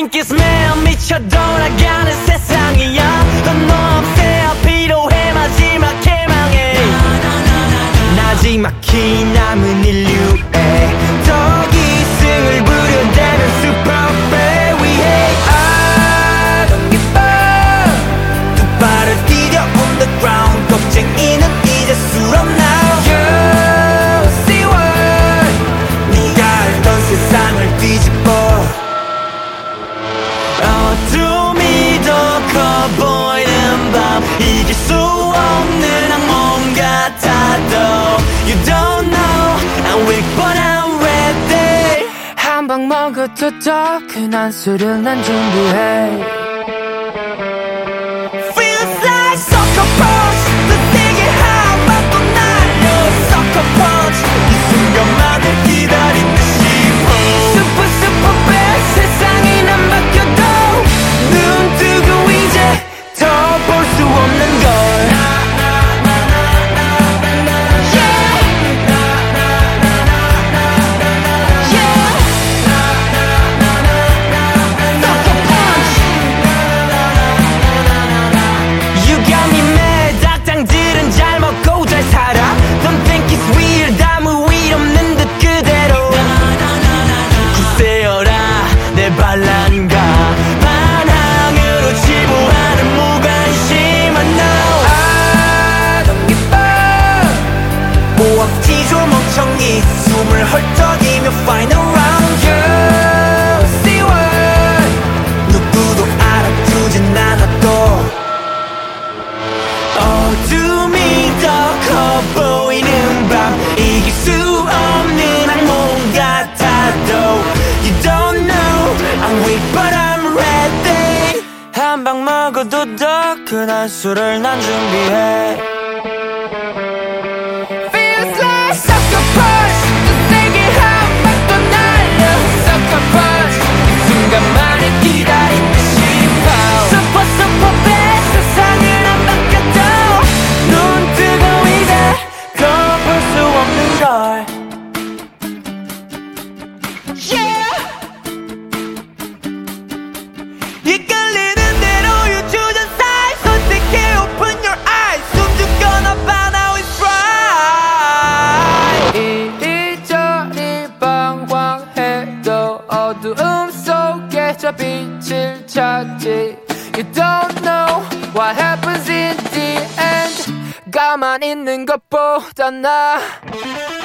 인기스면 미쳐 돌아가는 세상이야. 넌 없애야 필요해 마지막 희망에 나지막히 남은 인류에 더 기승을 부른다면 슈퍼배 위해 I don't give up 두 발을 디뎌 on the ground 겁쟁이는 이제 수럼 now You see what 네가 알던 세상을 뒤집어 어둠이 더 커 보이는 밤 이길 수 없는 악몽 같아도 You don't know I'm weak but I'm ready 한 방 먹어도 더 큰 술을 난 준비해 Feels like sucker punch 더 세게 한 방 또 날려 Sucker punch 이 순간만을 기다린다 싶어 Super super bad 세상이 난 바뀌어도 눈 뜨고 이제 더 볼 수 없는 걸 반란과 반항으로 치부하는 무관심한 No I don't give up 모함지조 멍청이 숨을 헐떡이며 Final round You see what 누구도 알아주진 않아도 어둠이 더 커 보이는 밤 이길 수 없는 악몽 같아도 You don't know I'm weak but I'm ready 한 방 먹어도 더 큰 술을 난 준비해 Feels like sucker punch 더 세게 한 방 또 날려 Sucker punch 이 순간만을 기다린다 싶어 Super super bad 세상을 안 바뀌어도 눈 뜨고 이제 더 볼 수 없는 걸 이끌리는 대로 you choose a side 선택해 open your eyes 숨죽거나 봐 now it's right 이리저리 방황해도 어두움 속에 저 빛을 찾지 You don't know what happens in the end 가만히 있는 것보다 나